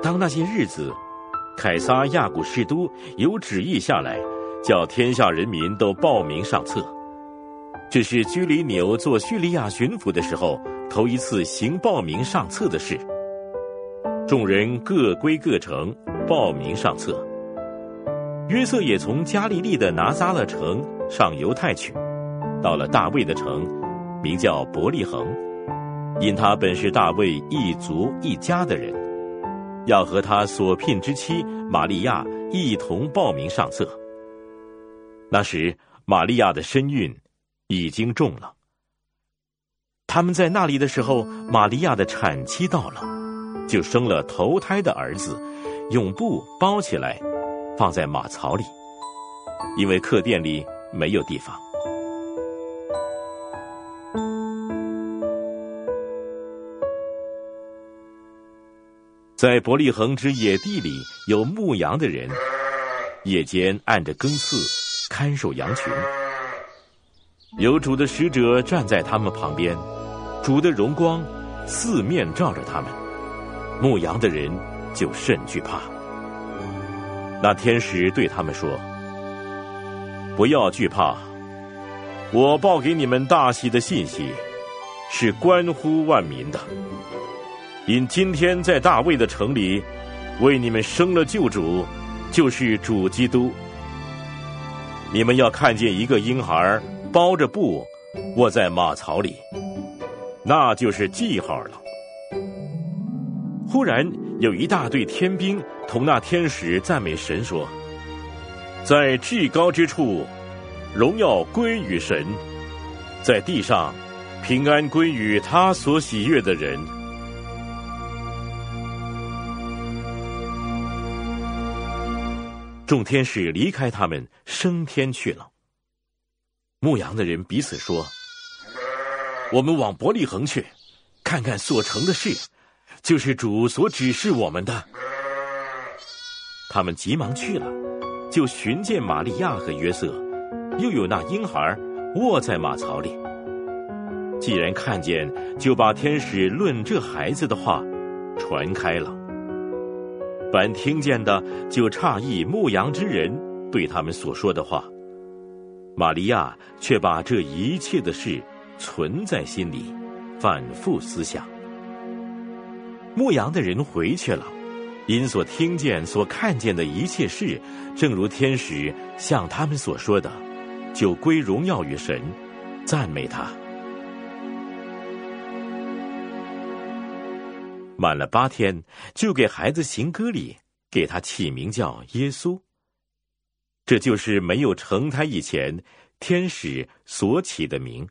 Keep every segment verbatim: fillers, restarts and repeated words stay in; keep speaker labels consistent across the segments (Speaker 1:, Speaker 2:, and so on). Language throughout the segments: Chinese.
Speaker 1: 当那些日子，凯撒亚古士都有旨意下来，叫天下人民都报名上册。这是居里纽做叙利亚巡抚的时候头一次行报名上册的事。众人各归各城，报名上册。约瑟也从加利利的拿撒勒城上犹太去，到了大卫的城，名叫伯利恒，因他本是大卫一族一家的人，要和他所聘之妻玛利亚一同报名上册。那时玛利亚的身孕已经重了。他们在那里的时候，玛利亚的产期到了，就生了头胎的儿子，用布包起来，放在马槽里，因为客店里没有地方。在伯利恒之野地里有牧羊的人，夜间按着更次看守羊群。有主的使者站在他们旁边，主的荣光四面照着他们，牧羊的人就甚惧怕。那天使对他们说：不要惧怕，我报给你们大喜的信息，是关乎万民的。因今天在大卫的城里，为你们生了救主，就是主基督。你们要看见一个婴孩包着布卧在马槽里，那就是记号了。忽然有一大队天兵同那天使赞美神说：在至高之处，荣耀归于神；在地上，平安归于他所喜悦的人。众天使离开他们，升天去了。牧羊的人彼此说：我们往伯利恒去，看看所成的事，就是主所指示我们的。他们急忙去了，就寻见玛利亚和约瑟，又有那婴孩卧在马槽里。既然看见，就把天使论这孩子的话传开了。凡听见的就诧异牧羊之人对他们所说的话，玛利亚却把这一切的事存在心里，反复思想。牧羊的人回去了，因所听见所看见的一切事，正如天使向他们所说的，就归荣耀于神，赞美他。满了八天，就给孩子行割礼，给他起名叫耶稣。这就是没有成胎以前天使所起的名。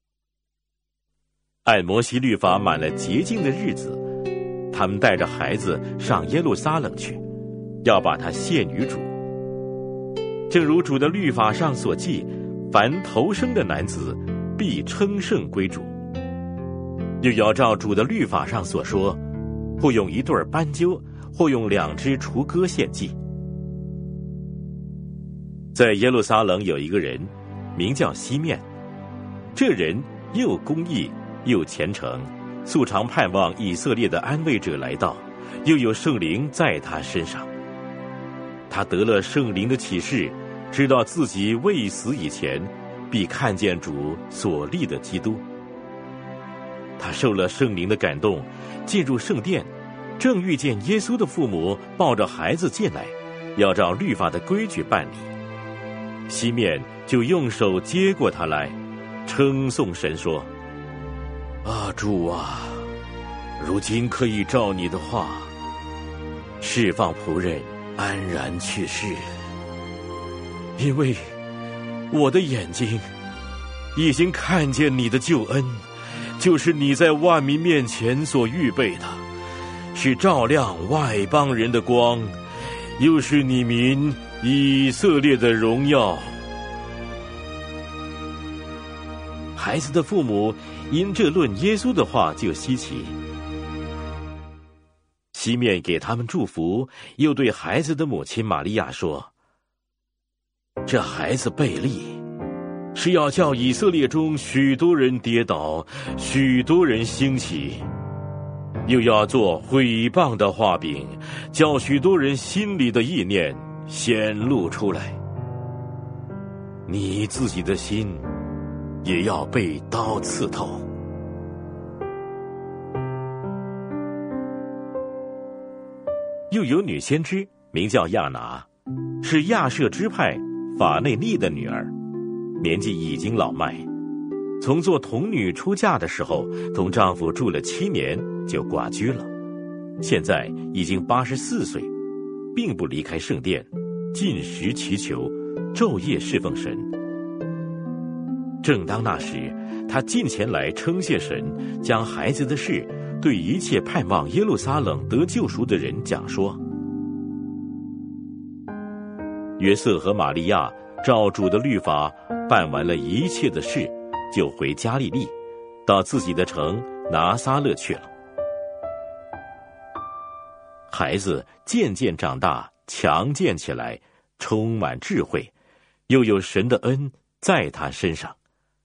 Speaker 1: 按摩西律法满了洁净的日子，他们带着孩子上耶路撒冷去，要把他献于主。正如主的律法上所记，凡头生的男子必称圣归主。又要照主的律法上所说，或用一对斑鸠，或用两只雏鸽献祭。在耶路撒冷有一个人，名叫西面，这人又公义又虔诚，素常盼望以色列的安慰者来到，又有圣灵在他身上。他得了圣灵的启示，知道自己未死以前，必看见主所立的基督。他受了圣灵的感动，进入圣殿，正遇见耶稣的父母抱着孩子进来，要照律法的规矩办理。西面就用手接过他来，称颂神说：啊，主啊，如今可以照你的话，释放仆人安然去世，因为我的眼睛已经看见你的救恩，就是你在万民面前所预备的，是照亮外邦人的光，又是你民以色列的荣耀。孩子的父母因这论耶稣的话就稀奇。西面给他们祝福，又对孩子的母亲玛利亚说：这孩子贝利是要叫以色列中许多人跌倒，许多人兴起。 又要做毁谤的画饼，叫许多人心里的意念显露出来。你自己的心也要被刀刺透。又有女先知名叫亚拿，是亚设支派法内利的女儿，年纪已经老迈，从做童女出嫁的时候，同丈夫住了七年就寡居了，现在已经八十四岁，并不离开圣殿，禁食祈求，昼夜侍奉神。正当那时，他近前来称谢神，将孩子的事对一切盼望耶路撒冷得救赎的人讲说。约瑟和玛利亚照主的律法办完了一切的事，就回加利利，到自己的城拿撒勒去了。孩子渐渐长大，强健起来，充满智慧，又有神的恩在他身上。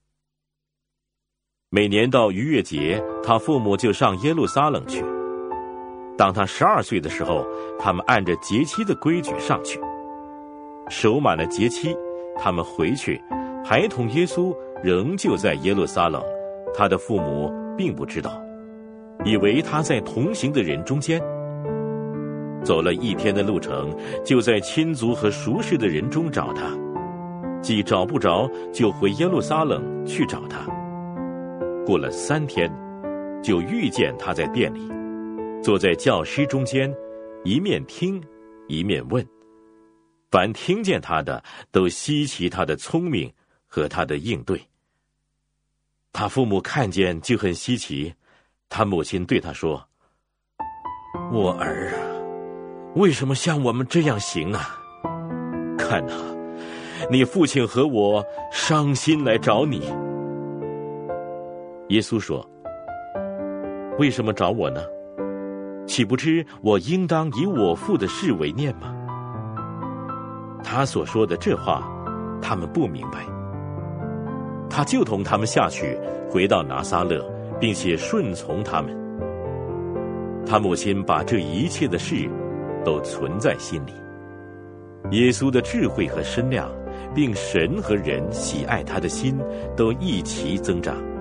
Speaker 1: 每年到逾越节，他父母就上耶路撒冷去。当他十二岁的时候，他们按着节期的规矩上去。守满了节期，他们回去，孩童耶稣仍旧在耶路撒冷，他的父母并不知道，以为他在同行的人中间。走了一天的路程，就在亲族和熟识的人中找他，既找不着，就回耶路撒冷去找他。过了三天，就遇见他在店里，坐在教师中间，一面听一面问。凡听见他的，都稀奇他的聪明和他的应对。他父母看见就很稀奇，他母亲对他说：“我儿啊，为什么像我们这样行啊？看啊，你父亲和我伤心来找你。”耶稣说：“为什么找我呢？岂不知我应当以我父的事为念吗？”他所说的这话，他们不明白。他就同他们下去，回到拿撒勒，并且顺从他们。他母亲把这一切的事都存在心里。耶稣的智慧和身量，并神和人喜爱他的心，都一齐增长。